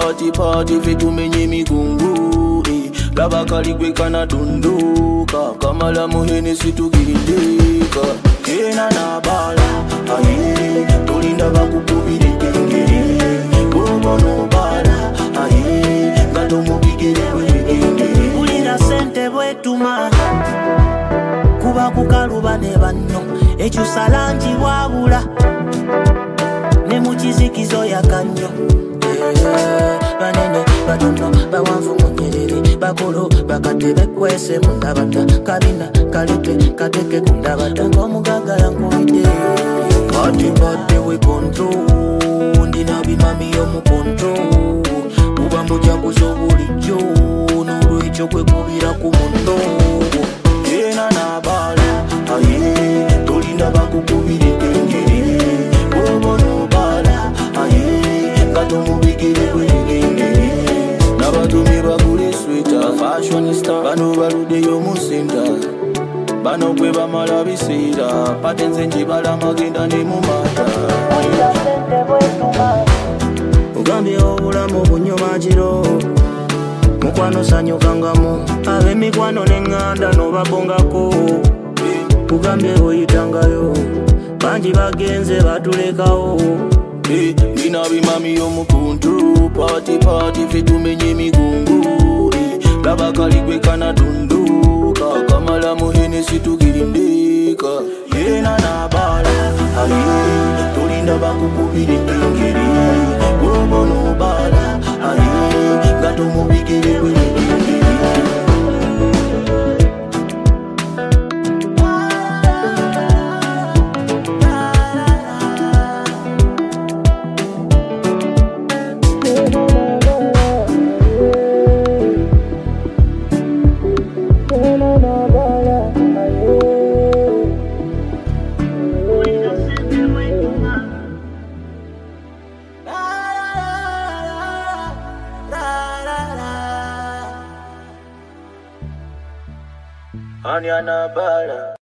party party fetu menye migungu laba kaligwe kana dunduka kamala muhene situgirindeka kena na bala aye tolinda bakukubire kengere bobo no bala aye gato mubigere wegende ulira sente bwetuma kuba kukaluba ne banno ekyo salanji wabula ne mukizikizo yakanyo banene batono bawanvu munyerere bakolo bakatebe kwese mundabata kabina kalete kateke kundabata ngomugaga yankuide party party we control ndina bimami yo mu control ubambo jakuzo bulijjo n'olwekyo kwe kubira ku mundo kena na bala aye tolinda bakukubire kengere bobo no bala aye gato mubigire wegende nabatumi bagule sweater fashionista bano baludeyo mu center bano kwe bamala biseera patenze njibala magenda ne mu mata ugambye obulamu bunyomagiro mukwano sanyukangamu ab'emikwano n'eŋŋanda n'obabongako ugambye oyitangayo bangi bagenze batulekawo nina bimami y'omukuntu party party fetumenye emigungu laba kaligwe kana dunduka kamala muhene situgirindeka yena nabala aye tolinda bakukubire kengeri bobo no bala aye gato mubigere wegende Anyana bala